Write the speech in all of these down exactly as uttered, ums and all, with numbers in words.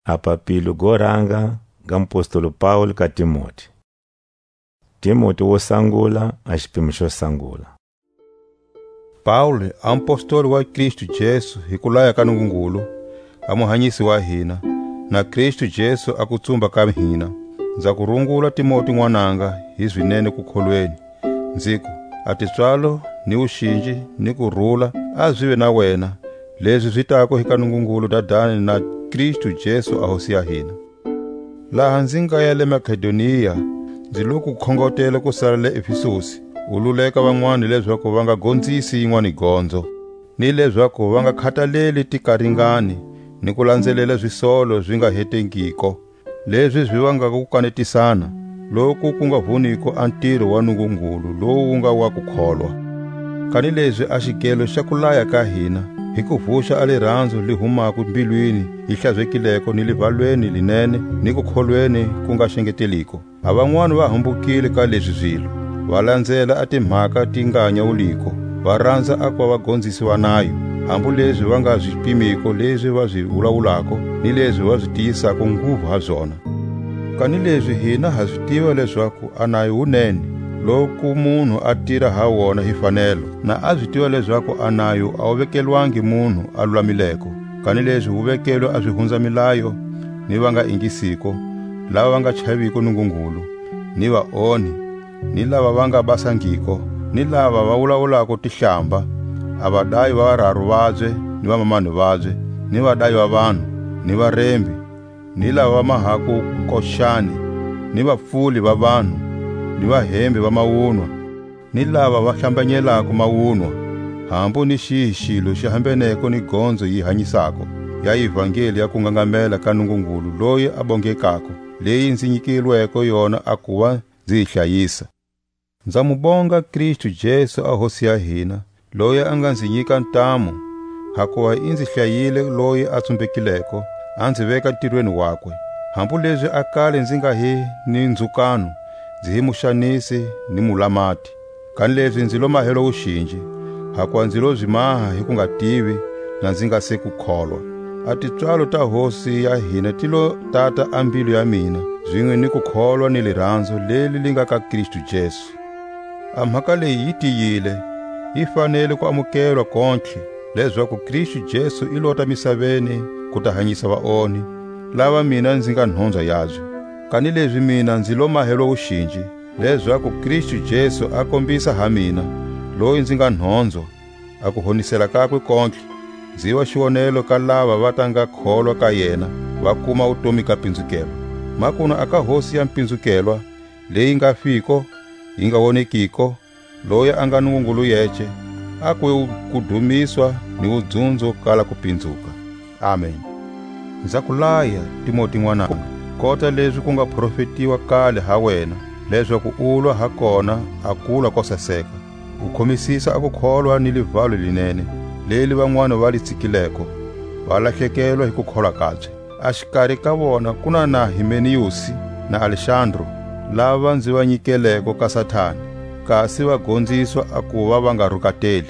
Apapilo goranga ga mpostolo Paulo ka Timoti. Timoti wo sangula a xipimo xo sangula. Paulo, apostolo wa Kristo Jesu hi kulaya ka Nungungulu, a muhanyisi wa hina, na Kristo Jesu akutsumba ka hina. Nza kurungula Timoti n'wananga hi zwinene ku kholweni. Nziku a titswalo ni uxinji ni kurhula a zwive na wena, leswi zvitako hi ka Nungungulu dadani na Kristo Jesu a hosi ya hina. Laha ndzi nga ya le Makedoniya, ndzi lo ku khongotela ku sala le Efesusi, u luleka van'wana leswaku va nga gondzisi yin'wana gondzo, ni leswaku va nga khataleli tikaringani ni ku landzelela zwisolo swi nga hetengiko, leswi swi vanga ku kanetisana, loku ku nga vuniko a ntirho wa Nungungulu lowu nga wa ku kholwa. Kani leswi a xigelo xa kulaya ka hina, hi ku vuxa a lirhandzu li humaku mbilwini hi hlazvekileko ni livalweni linene ni ku kholweni ku nga xengeteliko. A van'wana va hambukile ka leswi zwilo, va landzela a timhaka ti nga nyawuliko, va rhandza a kuva vagondzisi va nayo, hambu leswi va nga swi pimiko leswi va swi vulavulako ni leswi va swi tiyisako nguvu ha byona. Kani leswi hina ha swi tiva leswaku a nayo wunene, loku munhu a tira ha wona hi fanelo, na a swi tiva leswaku a nayo a wu vekelwangi munhu a lulamileko. Kani leswi wu vekelwe a swi hundza milayo ni va nga ingisiko, lava va nga chaviko Nungungulu, ni vaoni, ni lava va nga basangiko, ni lava va vulavulako tihlamba, a vadayi va vararu vabye ni vamamani vabye, ni vadayi va vanhu, ni varembi, ni lava va mahaku koxani, ni vapfuli va vanhu, ni vahembi va mawunwa, ni lava va hlambanyelako mawunwa, hambu ni xihi xilo xi hambeneko ni gondzo yi hanyisako ya ivhangeli ya ku ngangamela ka Nungungulu loyi a bongekako, leyi ndzi nyikilweko yona a kuva ndzi yi hlayisa. Ndza mubonga Kristo Jesu a hosi ya hina, loyi a nga ndzi nyika ntamu, hakuva i ndzi hlayile loyi a tsumbekileko, a ndzi veka ntirhweni wakwe. Hambu leswi a kale ndzi nga hi ni ndzukano, ndzi hi muxanisi ni mulamati. Kani leswi ndzi lo mahelo uxinji, hakuva ndzi lo byimaha hi ku nga tivi na ndzi nga se ku kholwa. A titswalo ta hosi ya hina ti lo tata a mbilu ya mina, zwin'we ni ku kholwa ni lirhandzu leli li nga ka Kristo Jesu. A mhaka leyi yi tiyile, yi fanele ku amukelwa kontlhe, leswaku Kristo Jesu i lota misaveni ku ta hanyisa vaoni, lava mina ndzi nga nhondzo yabye. Kani leswi mina ndzi lo mahelo uxinji, leswaku Kristo Jesu a kombisa ha mina, loyi ndzi nga nhondzo, a ku honisela kakwe kontlhe, ndzi va xivonelo ka lava va ta nga kholwa ka yena, va kuma vutomi ka pindzukelo. Makuno aka hosi ya mpindzukelwa, leyi nga fiko, yi nga wonekiko, loyi a nga Nungungulu yeche, a ku kudumiswa ni udzunzo kala ku pindzuka. Amen. Ndza kulaya Timoti n'wananga, kota leswi ku nga profetiwa kale ha wena, leswaku ulwa ha kona a kula ko saseka, u khomisisa a ku kholwa ni livalo linene, leli van'wana va li tsikileko, va lahlekelwa hi ku kholwa kabye. A xikarhi ka vona kuna na Himeniyusi na Alexandro, lava ndzi va nyikeleko ka Sathani, kasi va gondziswa a ku va va nga rukateli.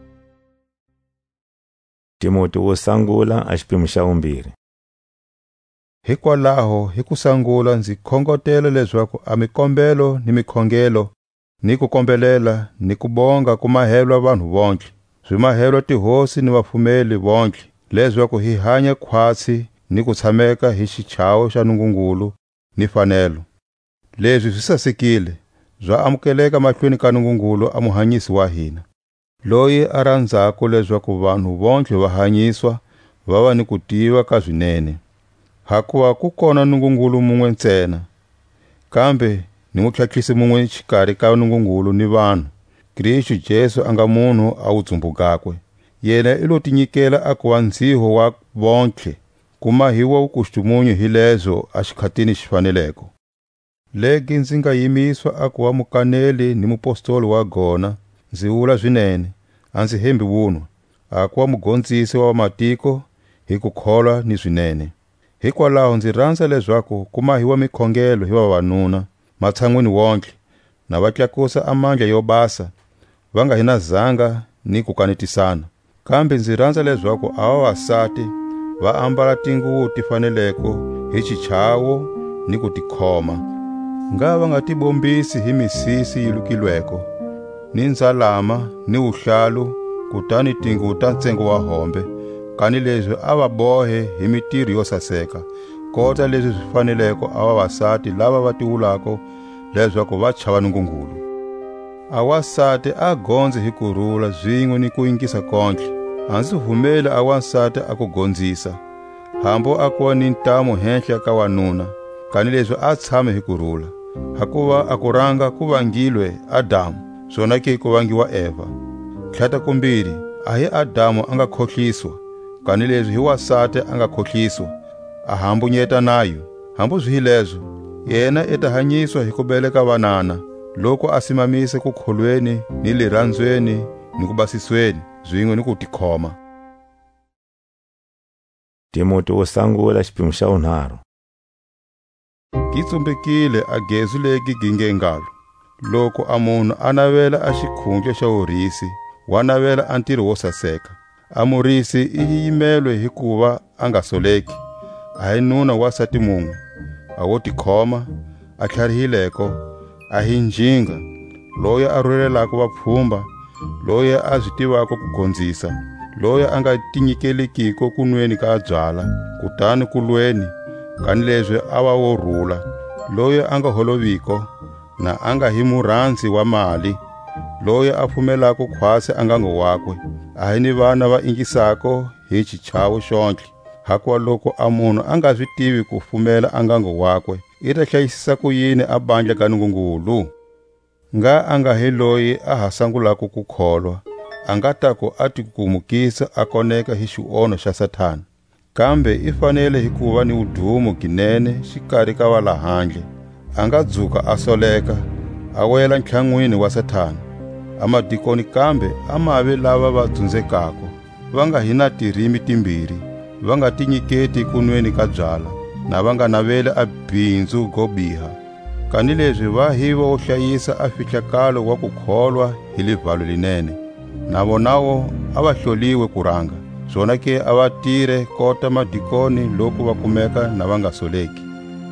Timoti wo sangula a xipimo xa vumbirhi. Hikwalaho hi ku sangula ndzi khongotela leswaku a mikombelo ni mikhongelo, ni ku kombelela ni ku bonga ku mahelwa vanhu vontlhe, swi mahelwa tihosi ni vafumeli vontlhe, leswaku hi hanya khwatsi ni ku tshameka hi xichavo xa Nungungulu ni fanelo. Leswi swi sasekile, zwa amukeleka mahlweni ka Nungungulu a muhanyisi wa hina, loyi a rhandzako leswaku vanhu vontlhe va hanyiswa va va ni ku tiva ka zwinene. Hakuva ku kona Nungungulu mungwe ntsena, kambe ni mutlhatlhisi mungwe xikarhi ka Nungungulu ni vanhu, Kristo Jesu a nga munhu a wudzumbugakwe. Yena i lo tinyikela a kuva ndziho wa vontlhe, ku mahiwa vukustumunyu hi lezo a xikhatini xi faneleko. Legi ndzi nga yimiswa a kuva mukaneli ni mupostoli wa gona, ndzi vula zwinene, a ndzi hembi vunwa, a kuva mugondzisi wa matiko hi ku kholwa ni swinene. Hikwalaho ndzi rhandza leswaku ku mahiwa mikhongelo hi vavanuna matshan'wini wontlhe, na va tlakusa amandla yo basa, va nga hina zanga ni ku kanetisana. Kambe ndzi rhandza leswaku a vavasati va ambala tinguvu ti faneleko hi xichavo ni ku tikhoma. Nga va nga tibombisi hi misisi yi lukilweko, ni ndzalama ni vuhlalu, kutani tinguvu ta ntsengo wa hombe, kani leswi a va bohe hi mitirho yo saseka, kota leswi swi faneleko a vavasati lava va tiwulako leswaku va chava Nungungulu. A wasati a gonzi hi kurhula zwin'we ni ku yingisa kontle. A ndzi vhumeli a wasati a ku gondzisa, hambo a kuva ni ntamu henhla ka wanuna, kani leswi a tshame hi kurhula. Hakuva a ku ranga ku vangilwe Adamu, swona ke ku vangiwa Eva. Tlhata kumbirhi, a hi Adamu a nga khohliswa, kani leswi hi wasati a nga khohliswa, a hambunyeta nayo. Hambu swi hi leswo, yena i ta hanyiswa hi ku beleka vanana, loko a simamise ku kholweni ni le randzweni ni ku basisweni zwin'we ni ku tikhoma. Timoti wo sangula xiphemu xa vunharhu. Gi tsumbekile a gezu legi ginge ngalo. Loko a munhu a navela a xikhundla xa vurisi, wa navela a ntirho wo saseka. A murisi i yimelwe hi kuva a nga soleki, a hi nuna wasati mun'we, a wo tikhoma, a tlharihileko, a hi njinga, loyi a rhurhelaka vapfhumba, loyi a byi tivaka ku gondzisa, loyi a nga tinyikelekiko ku nweni ka byala, kutani ku lweni, kani leswi a va wo rhula, loyi a nga holoviko, na a nga hi murhandzi wa mali, loyi a pfumelaka khwasi a nga ngo wakwe, a hi ni vana va ingisako hi xichavo xontle. Hakuva loko a munhu a nga swi tivi ku pfumela a nga ngo wakwe, i ta hlayisisa ku yini a bandla ka Nungungulu? Nga a nga hi loyi a ha sangulaka ku kholwa, a nga tako a tikumukisa a koneka hi xionho xa Sathana. Kambe i fanele hi kuva ni udumo ginene xikarhi ka va la handle. A nga dzuka a soleka, a wela ntlhan'wini wa Sathana. A madikoni kambe a mavi lava va dzundzekako, va nga hi na tirimi timbirhi, va nga tinyiketi ku nweni ka byala, na va nga naveli a bindzu go biha. Kani leswi va hi vo hlayisa a fihlakalo wa ku kholwa hi livhalo linene. Na vonawo a va hloliwe ku ranga, swona ke a va tire kota madikoni loko va kumeka na va nga soleki.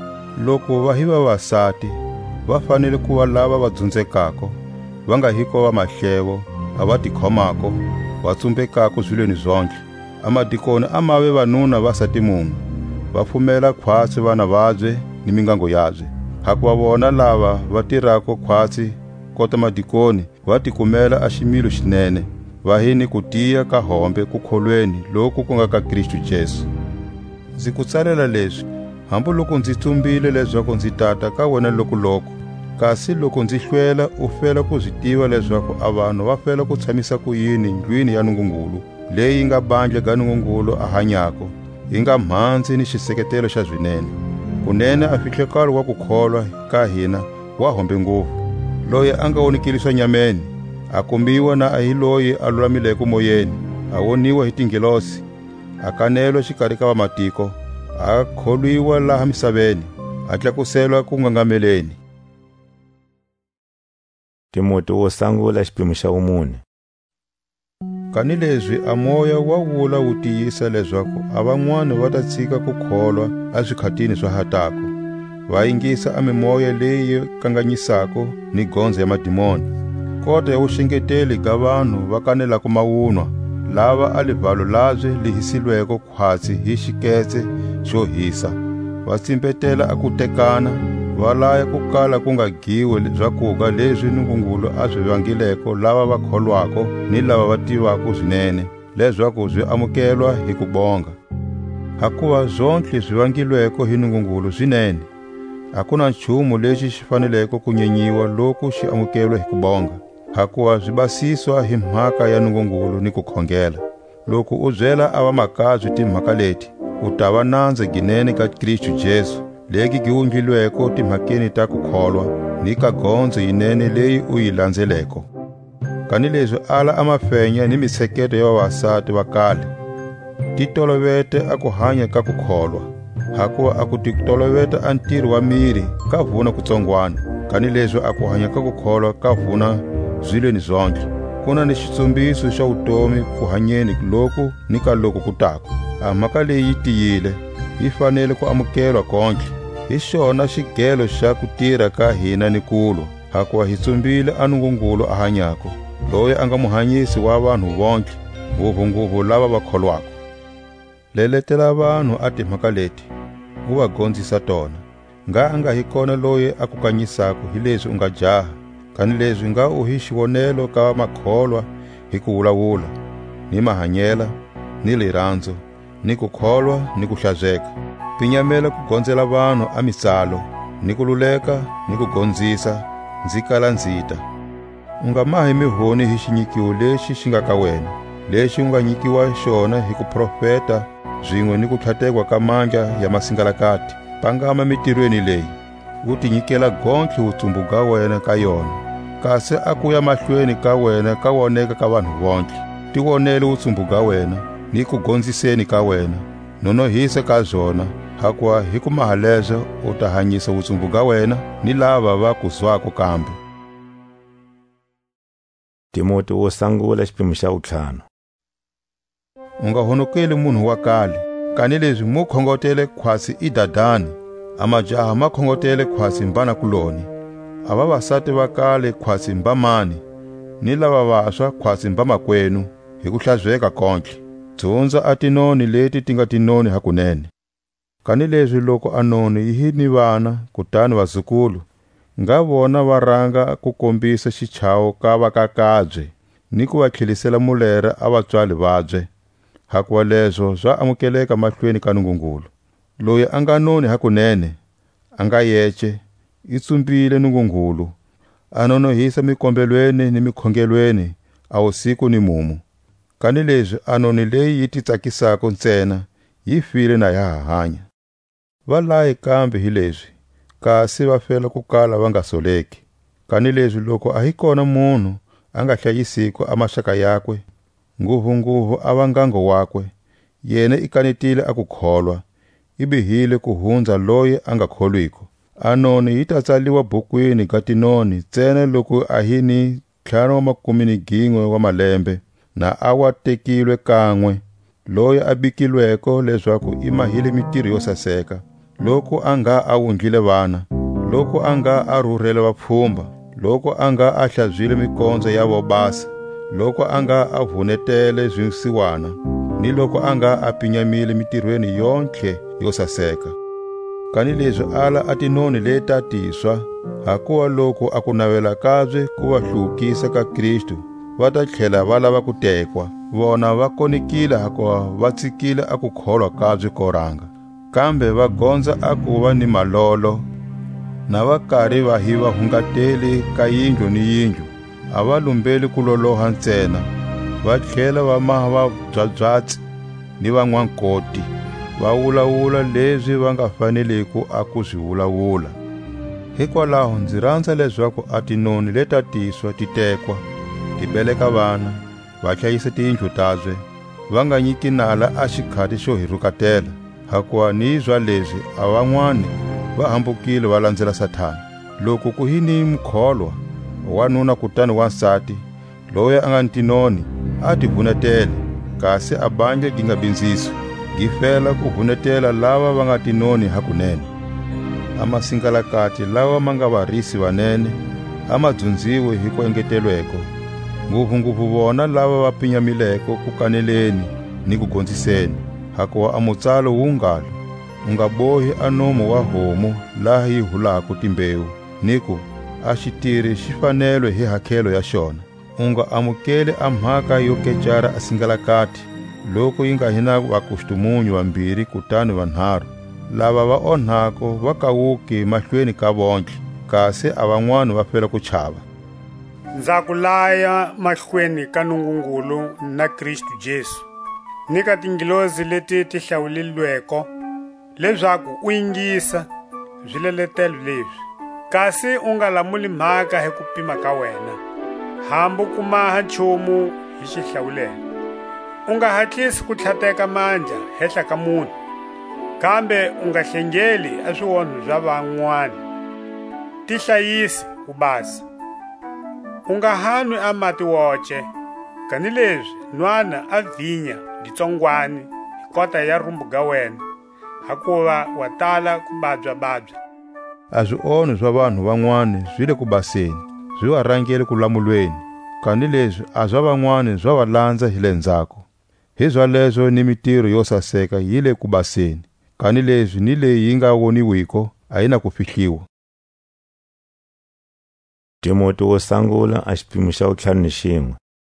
Loko va hi vavasati, va fanele ku va lava va dzundzekako, va nga hiko va mahlevo, a va tikhomako, va tsumbekako zwilweni zontle. A madikoni a mave vanuna vasati mun'we, va pfumela khwatsi vana vabye ni mingango yabye. Hakuva vona lava va tirako khwatsi kota madikoni va tikumela a ximilo xinene, va hi ni ku tiya ka hombe ku kholweni loku ku nga ka Kristu Jesu. Ndzi ku tsalela leswi, hambu loko ndzi tsumbile leswaku ndzi tata ka wena lokuloko, kasi loko ndzi hlwela u fela ku byi tiva leswaku a vanhu va fela ku tshamisa ku yini ndlwini ya Nungungulu, leyi nga bandla ka Nungungulu a hanyako, yi nga mhandzi ni xiseketelo xa zwinene. Kunene a fihlakalo wa ku kholwa ka hina wa hombe ngopfu, loyi a nga wonekeliswa nyameni, a kombiwa na a hi loyi a lulamileko moyeni, a woniwa hi tingelosi, a kanelwa xikarhi ka vamatiko, a kholiwa laha misaveni, a tlakuselwa ku ngangameleni. Timoti wo sangula xiphemu xa vumune. Kani leswi a moya wa wula wu tiyisa leswaku a van'wana va ta tshika ku kholwa a swikhatini swa hatako, va yingisa a mimoya leyi kanganyisako ni gondzo ya madimoni, kota ya vuxengeteli ka vanhu va kanelaka mawunwa, lava a livhalo labye li hisilweko khwatsi hi xiketse xo hisa, va tsimbetela a ku tekana, va laya ku kala ku nga giwe byakuga leswi Nungungulu a byi vangileko lava va kholwako ni lava va tivako swinene, leswaku byi amukelwa hi ku bonga. Hakuva zontle byi vangilweko hi Nungungulu swinene, a ku na nchumu lexi xi faneleko ku nyenyiwa loko xi amukelwa hi ku bonga. Hakuva byi basiswa hi mhaka ya Nungungulu ni ku khongela. Loko u byela a vamakabyi timhaka leti, u ta va nandza ginene ka Kristu Jesu, legi gi wundlilweko timhakeni ta ku kholwa ni ka gondzo yinene leyi u yi landzeleko. Kani leswi ala a mafenya ni mitsheketo ya vavasati va kale, ti tolovete a ku hanya ka ku kholwa. Hakuva a ku ti toloveta a ntirho wa miri ka vuna kutsongwana, kani leswi a ku hanya ka ku kholwa ka vuna zwilweni zontle. Kuna ni xitsumbiso xa vutomi ku hanyeni loku ni ka loku ku tako. a mhaka leyi yi tiyile yi fanele ku amukelwa konke. Hi xona xigelo xa ku tirha ka hina ni kulwa, hakuva hi tsumbile a Nungungulu a hanyako, loyi a nga muhanyisi wa vanhu vonke, nguvunguvu lava va kholwako. Leletela vanhu a timhaka leti, u va gondzisa tona. Nga anga hi kona loyi a ku kanyisaka hi leswi u nga jaha, kani leswi nga u hi xivonelo ka makholwa hi ku vulavula, ni mahanyela, ni lirandzo, ni ku kholwa, ni ku hlazeka. Pinyamela ku gondzela vanhu a mitsalo, ni ku luleka, ni ku gondzisa, ndzi kala ndzita. U nga mahi mihoni hi xinyikiwo lexi xi nga ka wena, lexi u nga nyikiwa xona hi ku profeta, zwin'we ni ku tlhatekwa ka mandla ya masingalakati. Pangama mitirweni leyi, u tinyikela gontlhe utsumbu ga wena ka yona, kasi a ku ya mahlweni ka wena ka woneka ka vanhu vonke. Ti wonele utsumbu ga wena, ni ku gondziseni ka wena, nonohise ka zona, hakuva hi ku maha leswo u ta hanyisa utsumbu ga wena ni lava va ku zwako kambe. Timoti wo sangula xipimo xa vutlhanu. U nga honokeli munhu wa kale, kani leswi mu khongotele khwasi i dadani, a majaha ma khongotele khwasi mbanakuloni, a vavasati va kale khwasi mbamani, ni lava vaswa khwasi mbamakwenu, hi ku hlazeka konke. Dzundza a tinoni leti ti nga tinoni hakunene. Kani leswi loko a noni yi ni vana kutani vazukulu, nga vona va ranga ku kombisa xichavo ka vakakabye ni ku va tlhelisela mulera a vatswali vabye, hakuva leswo swa amukeleka mahlweni ka Nungungulu. Loyi a nga noni hakunene, a nga yeche, i tsumbile Nungungulu, a nonohisa mikombelweni ni mikhongelweni a usiku ni mumu. Kani leswi a noni leyi yi ti tsakisako ntsena yi file na ya ha hanya. Va layi kambe hi leswi, kasi va fela ku kala va nga soleki. Kani leswi loko a hi kona munhu a nga hlayisiko a maxaka yakwe, nguvunguvu a va ngango wakwe, yena i kanetile a ku kholwa, i bihile ku hundza loyi a nga kholwiko. A noni yi ta tsaliwa bukwini ka tinoni ntsena loko a hi ni ntlhanu wa makumi ni gin'we wa malembe, na a wa tekilwe kan'we, loyi a bikilweko leswaku i mahile mitirho yo saseka, loko a nga a wundlile vana, loko a nga a rhurhele vapfhumba, loko a nga a hlazwile mikondzo ya vobasa, loko a nga a vhunetele zwisiwana, ni loko a nga a pinyamile mitirhweni yonke yo saseka. Kani leswi ala a tinoni leta tiswa, hakuva loko a ku navela kabye ku va hluvukisa ka Kristu, va ta tlhela va lava ku tekwa. Vona va konekile hakuva va tsikile a ku kholwa kabye ko ranga, kambe va gondza a ku va ni malolo, na va karhi va hi va hungateli ka yindlu ni yindlu, a va lumbeli ku loloha ntsena, va tlhela va maha va byabyatsi ni van'wankoti, va wulawula leswi va nga faneleku a ku swi wulawula. Hikwalaho ndzi rhandza leswaku a tinoni leta tiswa ti tekwa, ti beleka vana, va hlayisa tiyindlu tabye, va nga nyiki nala a xikhati xo hi rukatela, hakuva ni zwa leswi a van'wani va hambukile va landzela Sathana. Loko ku hi ni mukholwa wanuna kutani wansati, loyi a nga ni tinoni a ti vhunetele, kasi a bandla gi nga bindziswi, gi fela ku vhunetela lava va nga tinoni hakunene. A masingalakati lawa ma nga varisi vanene, a ma dzundziwe hi ku engetelweko, nguvunguvu vona lava va pinyamileko ku kaneleni ni ku gondziseni, hakuva a mutsalo wu ngalo, u nga bohi a nomo wa homu laha yi hulako timbewu, ni ku a xitiri xi fanelwe hi hakhelo ya xona. U nga amukeli a mhaka yo kecara a singalakati, loko yi nga hi na vakustumunyu vambirhi kutani vanharhu, lava va onhako va kawuki mahlweni ka vonke, kasi a van'wani va fela ku chava. Ndza ku laya mahlweni ka Nungungulu na Kristu Jesu, ni ka tingilozi leti ti hlawulilweko, leswaku u yingisa swileletelo leswi, kasi u nga lamuli mhaka hi ku pima ka wena, hambu ku maha nchumu hi xihlawulelo. U nga hatlisi ku tlhateka mandla hehla ka munhu, kambe u nga hlengeli a swionho swa van'wana. Tihlayisi ku basa. U nga hanwi a mati woce, kani leswi nwana a vinya litsongwani kota ya rumbu ga wena hakuva wa tala ku babya-babya. A swi onhi swa vanhu van'wana swi le ku baseni, swi va rhangele ku lamulweni, kani leswi a swa van'wana swa va landza hi le ndzhaku. Hi swaleswo ni mitirho yo saseka yi le ku baseni, kani leswi ni leyi yi nga voniwiko a yi na ku fihliwa. Timoti wo sangula a xipimo xa vutlhanu ni xin'we.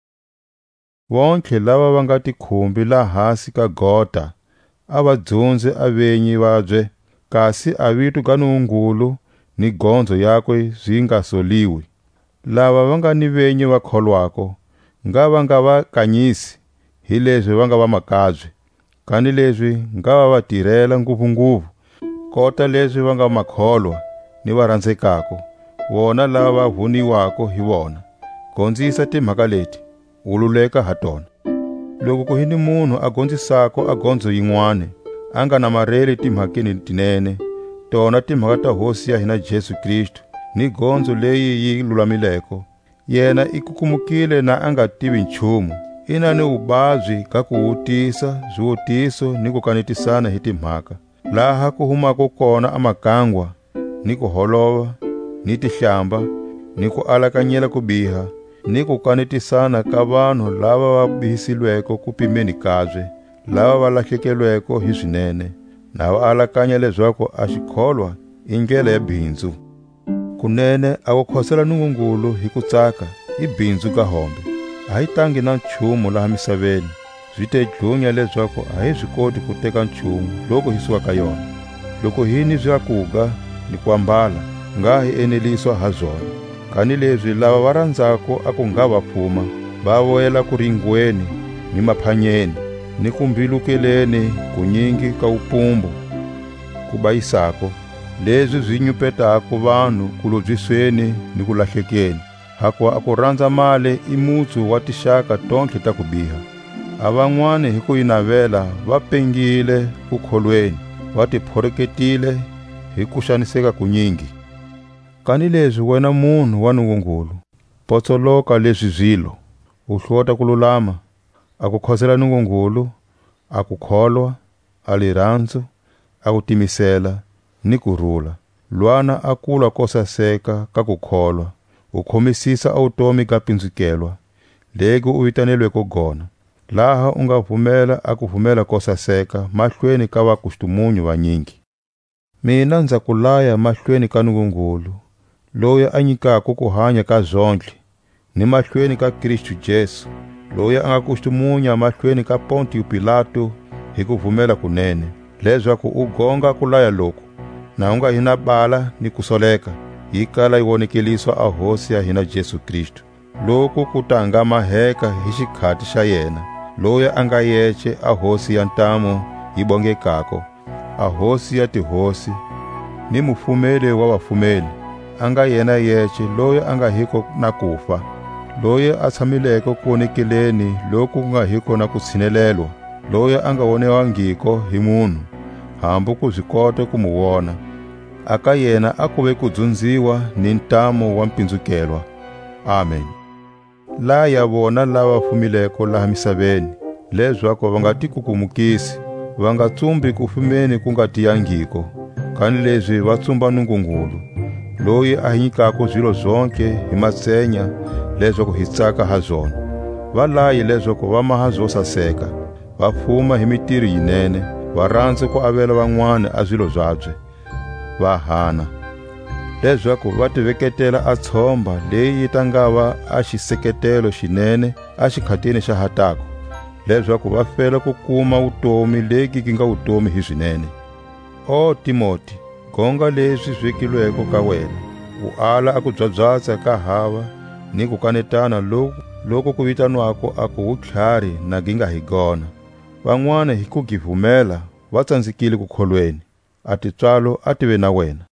Vontlhe lava va nga tikhumbi la hasi ka gota a va dzunze a venyi vabye, kasi a vito ka Nungungulu ni gondzo yakwe swi nga soliwi. Lava va nga ni venyi va kholwako nga va nga va kanyisi hi leswi va nga va makabye, kani leswi nga va va tirhela nguvunguvu kota leswi va nga makholwa ni va rhandzekako, vona lava va vuniwako hi vona. Gondzisa timhaka leti u luleka ha tona. Loko ku hini munhu a gondzisako a gondzo yin'wana a nga namarheli timhakeni tinene, tona timhaka ta Hosi ya hina Jesu Kristu ni gondzo leyi yi lulamileko, yena i kukumukile na a nga tivi nchumu, ina ni vuvabyi ka ku wutisa zwiwutiso ni ku kanetisana hi timhaka, laha ku humako kona amakangwa ni ku holova ni tihlamba ni ku alakanyela ku biha ni ku kanetisana ka vanhu lava va bihisilweko ku pimeni kabye, lava va lahlekelweko hi swinene, na va alakanya leswaku a xikholwa i ndlela ya bindzu. Kunene a ku khosela Nungungulu hi ku tsaka i bindzu ka hombe, a hi tangi na nchumu laha misaveni, swi te dlunya leswaku a hi swi koti ku teka nchumu loko hi suka ka yona. Loko hi ni swakuga ni ku ambala nga hi eneliswa ha zona, kani leswi lava va randzako a ku nga va pfuma va voyela ku ringweni ni maphanyeni ni ku mbilukeleni ku nyingi ka upumbu ku bayisako, leswi swi nyupetako vanhu ku lobyisweni ni ku lahlekeni. Hakuva a ku rhandza mali i mutsu wa tixaka tontlhe ta ku biha. A van'wana hi ku yinavela va pengile ku kholweni, va tiphoreketile hi ku xaniseka ku nyingi. Kani leswi wena munhu wa Nungungulu, potsoloka leswi zwilo, u hlota ku lulama, a ku khosela Nungungulu, a ku kholwa, a lirhandzu, a ku timisela, ni ku rhula. Lwana a kula ko saseka ka ku kholwa, u khomisisa a vutomi ka pindzukelwa, legi u vitanelweko gona, laha u nga vhumela a ku vhumela ko saseka mahlweni ka vakustumunyu vanyingi. Mina ndza ku laya mahlweni ka Nungungulu, loyi a nyikako ku hanya ka zontlhe, ni mahlweni ka Kristu Jesu, loyi a nga kustumunya mahlweni ka Pontiyo Pilato hi ku vhumela kunene, leswaku u gonga ku laya loku, na u nga hina bala ni ku soleka, yi kala yi vonekeliswa a Hosi ya hina Jesu Kristu, loku ku ta nga maheka hi xikhati xa yena, loyi a nga yeche a Hosi ya ntamu yi bongekako, a Hosi ya tihosi, ni mufumeli wa vafumeli, a nga yena yeche loyi a nga hiko na kufa, loyi a tshamileko ku vonekeleni loku ku nga hiko na ku tshinelelwa, loyi a nga vonewangiko hi munhu, hambu ku byi kota ku mu vona. Aka yena a kuve ku dzundziwa ni ntamu wa mpindzukelwa. Amen. La ya vona lava fumileko laha misaveni, leswaku va nga tikukumukisi, va nga tsumbi ku fumeni ku nga tiyangiko, kani leswi va tsumba Nungungulu, loyi a hi nyikako zwilo zonke hi matsenya leswaku hi tsaka ha zona. Va layi leswaku va maha zwo saseka, va fuma hi mitirho yinene, va rhandze ku avela van'wana a zwilo byabye, va hana, leswaku va tiveketela a tshomba leyi ta nga va a xiseketelo xinene a xikhatini xa hatako, leswaku va fela ku kuma vutomi leki ki nga vutomi hi swinene. O Timoti, gonga leswi zvekilweko ka wena, u ala a ku byabyatsha ka hava ni ku kanetana loku loko ku vitanwako a ku vutlhari na ginga hi gona. Van'wana hi ku givumela va tsandzikile ku kholweni, a titswalo a tive na wena.